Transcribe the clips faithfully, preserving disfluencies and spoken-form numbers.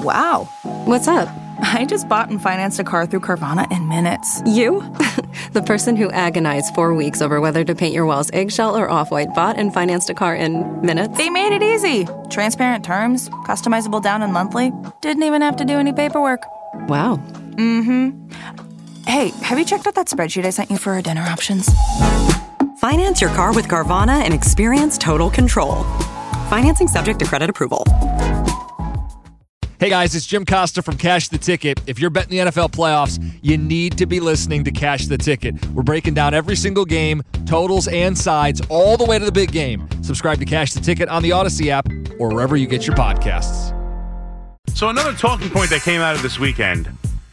Wow. What's up? I just bought and financed a car through Carvana in minutes. You? The person who agonized four weeks over whether to paint your walls eggshell or off-white bought and financed a car in minutes? They made it easy. Transparent terms, customizable down and monthly. Didn't even have to do any paperwork. Wow. Mm-hmm. Hey, have you checked out that spreadsheet I sent you for our dinner options? Finance your car with Carvana and experience total control. Financing subject to credit approval. Hey guys, it's Jim Costa from Cash the Ticket. If you're betting the N F L playoffs, you need to be listening to Cash the Ticket. We're breaking down every single game, totals and sides, all the way to the big game. Subscribe to Cash the Ticket on the Odyssey app or wherever you get your podcasts. So another talking point that came out of this weekend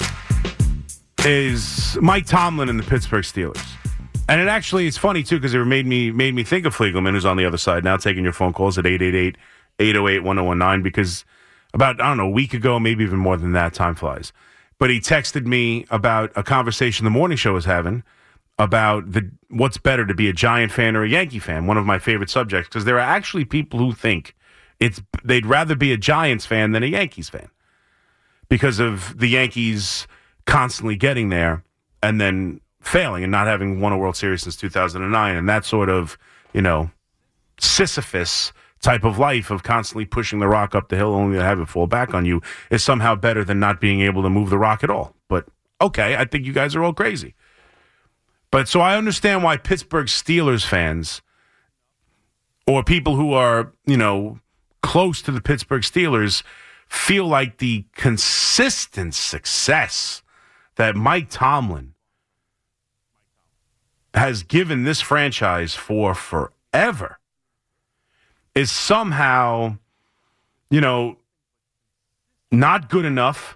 is Mike Tomlin and the Pittsburgh Steelers. And it actually is funny, too, because it made me made me think of Fliegelman, who's on the other side now, taking your phone calls at eight eight eight, eight oh eight, one oh one nine, because about, I don't know, a week ago, maybe even more than that, time flies. But he texted me about a conversation the morning show was having about the what's better, to be a Giant fan or a Yankee fan, one of my favorite subjects, because there are actually people who think it's they'd rather be a Giants fan than a Yankees fan because of the Yankees constantly getting there and then failing and not having won a World Series since two thousand nine, and that sort of, you know, Sisyphus type of life of constantly pushing the rock up the hill only to have it fall back on you is somehow better than not being able to move the rock at all. But okay, I think you guys are all crazy. But so I understand why Pittsburgh Steelers fans or people who are, you know, close to the Pittsburgh Steelers feel like the consistent success that Mike Tomlin has given this franchise for forever is somehow, you know, not good enough,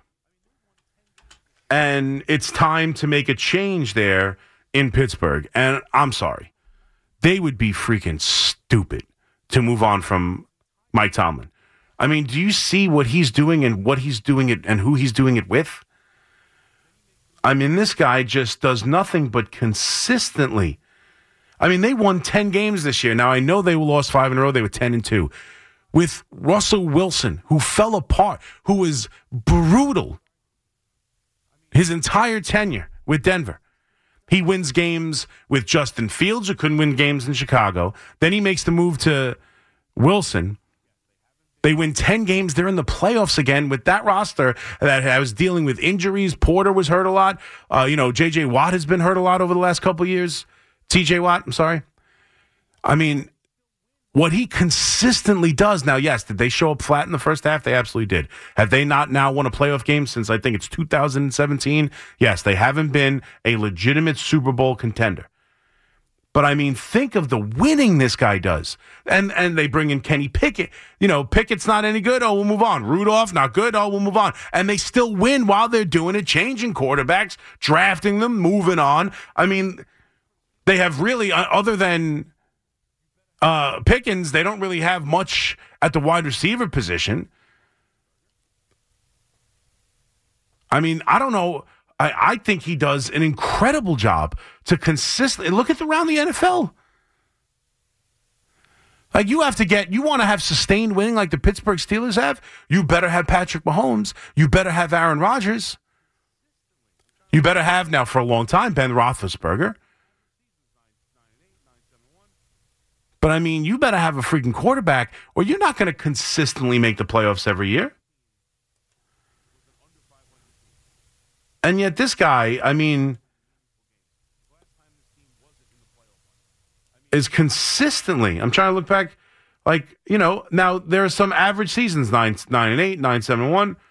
and it's time to make a change there in Pittsburgh. And I'm sorry, they would be freaking stupid to move on from Mike Tomlin. I mean, do you see what he's doing and what he's doing it and who he's doing it with? I mean, this guy just does nothing but consistently. I mean, they won ten games this year. Now, I know they lost five in a row. They were ten and two. With Russell Wilson, who fell apart, who was brutal his entire tenure with Denver. He wins games with Justin Fields, who couldn't win games in Chicago. Then he makes the move to Wilson. They win ten games. They're in the playoffs again with that roster that was dealing with injuries. Porter was hurt a lot. Uh, you know, J J. Watt has been hurt a lot over the last couple of years. T J. Watt, I'm sorry. I mean, what he consistently does now, yes, did they show up flat in the first half? They absolutely did. Have they not now won a playoff game since I think it's two thousand seventeen? Yes, they haven't been a legitimate Super Bowl contender. But, I mean, think of the winning this guy does. And and they bring in Kenny Pickett. You know, Pickett's not any good. Oh, we'll move on. Rudolph, not good. Oh, we'll move on. And they still win while they're doing it, changing quarterbacks, drafting them, moving on. I mean, they have really, other than uh, Pickens, they don't really have much at the wide receiver position. I mean, I don't know. I, I think he does an incredible job to consistently look at around the N F L. Like, you have to get, you want to have sustained winning like the Pittsburgh Steelers have, you better have Patrick Mahomes. You better have Aaron Rodgers. You better have, now for a long time, Ben Roethlisberger. But, I mean, you better have a freaking quarterback or you're not going to consistently make the playoffs every year. And yet this guy, I mean, is consistently, I'm trying to look back, like, you know, now there are some average seasons, nine, nine and eight, nine, seven, and one.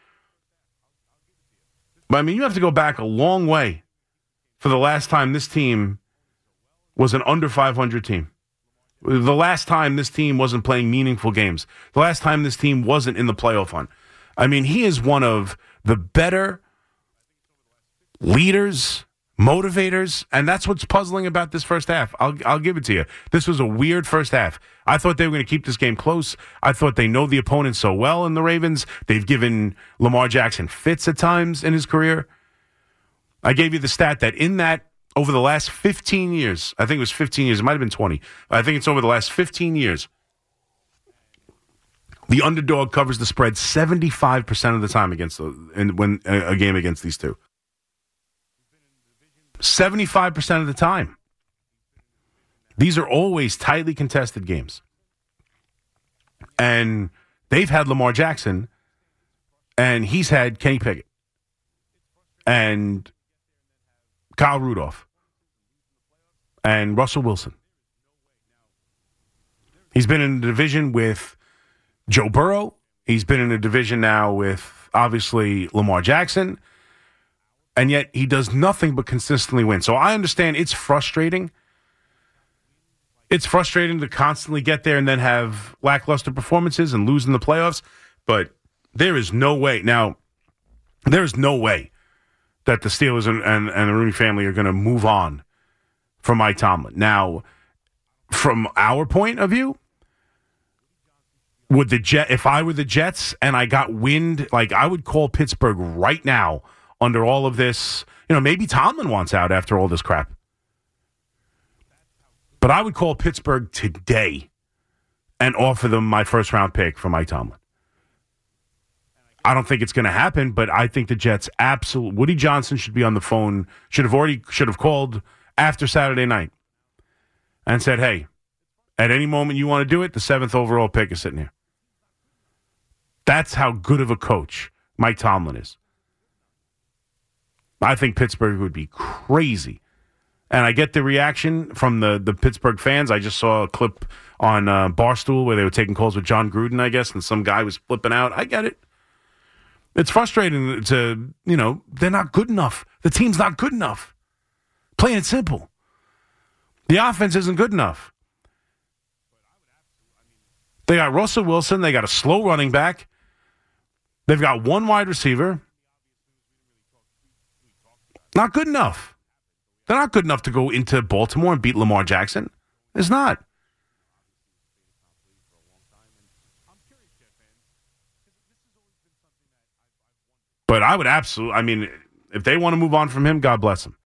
But, I mean, you have to go back a long way for the last time this team was an under five hundred team. The last time this team wasn't playing meaningful games. The last time this team wasn't in the playoff hunt. I mean, he is one of the better leaders, motivators, and that's what's puzzling about this first half. I'll I'll give it to you. This was a weird first half. I thought they were going to keep this game close. I thought they know the opponent so well in the Ravens. They've given Lamar Jackson fits at times in his career. I gave you the stat that in that, over the last fifteen years, I think it was fifteen years, it might have been twenty. I think it's over the last fifteen years. The underdog covers the spread seventy-five percent of the time against the, in, when a, a game against these two. seventy-five percent of the time. These are always tightly contested games. And they've had Lamar Jackson, and he's had Kenny Pickett and Kyle Rudolph and Russell Wilson. He's been in the division with Joe Burrow. He's been in a division now with, obviously, Lamar Jackson. And yet he does nothing but consistently win. So I understand it's frustrating. It's frustrating to constantly get there and then have lackluster performances and lose in the playoffs. But there is no way. Now, there is no way that the Steelers and, and, and the Rooney family are going to move on from Mike Tomlin. Now, from our point of view, would the Jet, if I were the Jets and I got wind, like I would call Pittsburgh right now under all of this. You know, maybe Tomlin wants out after all this crap. But I would call Pittsburgh today and offer them my first round pick for Mike Tomlin. I don't think it's going to happen, but I think the Jets absolutely. Woody Johnson should be on the phone. Should have already should have called after Saturday night and said, "Hey, at any moment you want to do it, the seventh overall pick is sitting here." That's how good of a coach Mike Tomlin is. I think Pittsburgh would be crazy. And I get the reaction from the, the Pittsburgh fans. I just saw a clip on uh, Barstool where they were taking calls with John Gruden, I guess, and some guy was flipping out. I get it. It's frustrating to, you know, they're not good enough. The team's not good enough. Plain and simple. The offense isn't good enough. They got Russell Wilson. They got a slow running back. They've got one wide receiver. Not good enough. They're not good enough to go into Baltimore and beat Lamar Jackson. It's not. But I would absolutely, I mean, if they want to move on from him, God bless him.